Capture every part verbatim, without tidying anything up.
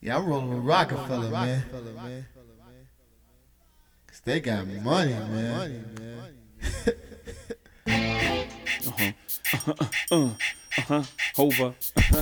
Yeah, I'm rolling with Rockefeller, man. Cause they got money, man. uh-huh. Uh-huh. Uh, uh-huh. Over. Uh-huh.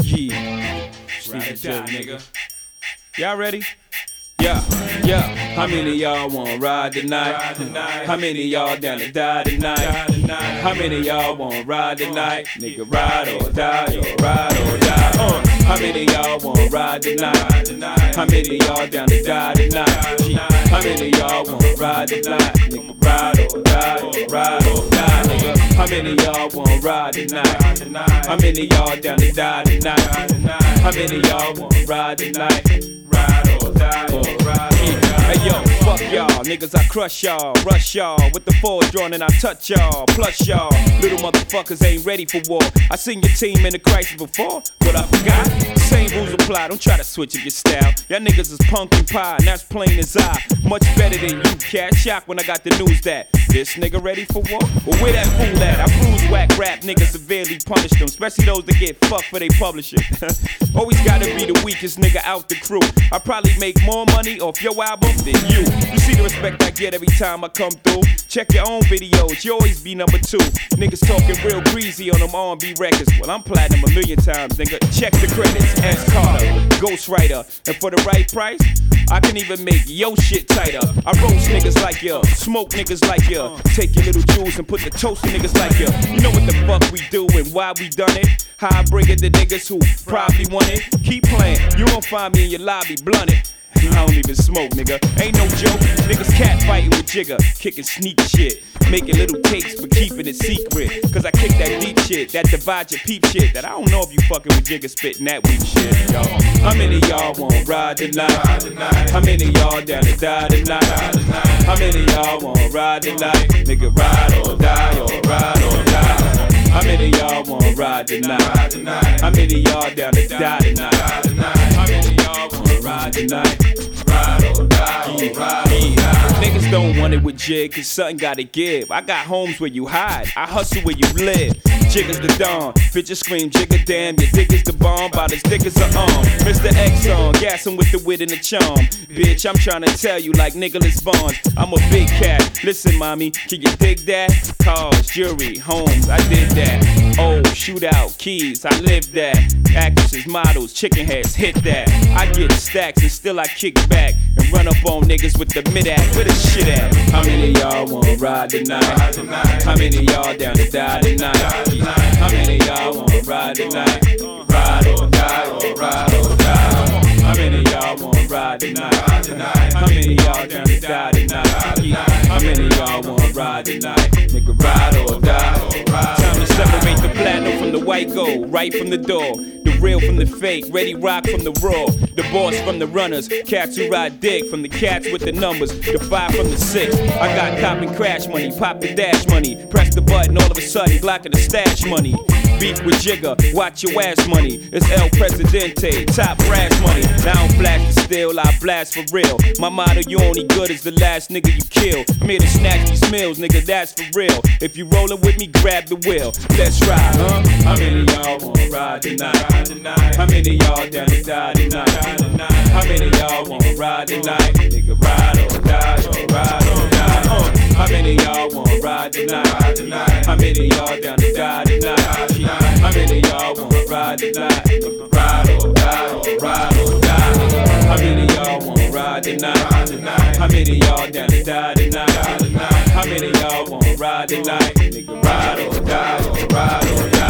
Yeah. Ride or die, nigga. Y'all ready? Yeah, yeah. How many of y'all wanna ride tonight? How many of y'all down to die tonight? How many of y'all wanna ride tonight? Nigga, ride or die, or ride or die. Uh, how many of y'all wanna ride tonight? How many of y'all down to die tonight? How many of y'all wanna ride tonight? Nigga, ride or die, or ride or die, nigga. How many of y'all wanna ride tonight? How many of y'all down to die tonight? How many of y'all wanna ride tonight? Ride or die, or ride or die. Hey yo, fuck y'all, niggas, I crush y'all, rush y'all with the force drawn and I touch y'all. Plus y'all, little motherfuckers ain't ready for war. I seen your team in a crisis before, but I forgot. Same rules apply, don't try to switch up your style. Y'all niggas is pumpkin pie, and that's plain as I. Much better than you, cat. Shocked when I got the news that this nigga ready for war? Well, where that fool at? I bruise whack rap niggas, severely punish them, especially those that get fucked for they publishing. Always gotta be the weakest nigga out the crew. I probably make more money off your album than you. You see the respect I get every time I come through. Check your own videos, you always be number two. Niggas talking real greasy on them R and B records. Well, I'm platinum a million times, nigga. Check the credits. S. Carter, Ghostwriter, and for the right price, I can even make yo shit tighter. I roast niggas like ya, smoke niggas like ya, take your little jewels and put the toast to niggas like ya. You know what the fuck we do and why we done it? How I bring it to niggas who probably want it. Keep playing, you won't find me in your lobby blunted. I don't even smoke, nigga. Ain't no joke. Niggas cat fighting with Jigga, kicking sneak shit, making little tapes but keeping it secret. Cause I kick that deep shit, that divide your peep shit. That I don't know if you fucking with Jigga spitting that weak shit, y'all. How many of y'all wanna ride tonight? How many of y'all down to die tonight? How many of y'all wanna ride tonight? Nigga, ride or die, or ride or die. How many of y'all wanna ride tonight? How many of y'all down to die tonight? How many of y'all wanna ride tonight? Ride or die, or ride or die. Niggas don't want it with Jig, cause something gotta give. I got homes where you hide, I hustle where you live. Jigga's the dawn, bitches scream Jigga damn, your dick is the bomb, about as thick as an arm. Mister X on, gassing with the wit and the charm. Bitch, I'm tryna tell you like Nicholas Bonds, I'm a big cat. Listen, mommy, can you dig that? Cars, jewelry, homes, I did that. Oh, shootout, keys, I live that. Actresses, models, chicken heads, hit that. I get stacks and still I kick back and run up on niggas with the mid-act. Where the shit at? How many of y'all wanna ride tonight? How many of y'all down to die tonight? How many of y'all wanna ride tonight? Ride or die, or ride or die. How many of y'all wanna ride tonight? How many of y'all down to die tonight? How many of y'all wanna ride tonight? Nigga, ride or die, or ride. Time to separate the platinum from the white gold, right from the door. The real from the fake, ready rock from the raw. The boss from the runners, cats who ride dick. From the cats with the numbers, the five from the six. I got cop and crash money, pop the dash money. Press the button, all of a sudden, blocking the stash money. Beef with Jigga, watch your ass money. It's El Presidente, top brass money. Now I don't flash the steel, I blast for real. My motto, you only good as the last nigga you kill. I'm here to snatch these meals, nigga, that's for real. If you rollin' with me, grab the wheel. Let's ride, huh? How many of y'all wanna ride tonight? How many of y'all down to die tonight? How many of y'all wanna ride tonight? Nigga, ride or die, or ride or die. Uh, how many of y'all wanna ride tonight? How many of y'all down to die tonight? How many of y'all wanna ride tonight? Nigga, ride or die, or ride or die. Nigga, how many of y'all wanna ride tonight? How many of y'all down to die tonight? How many of y'all wanna ride tonight? Nigga, ride or die, or ride or die.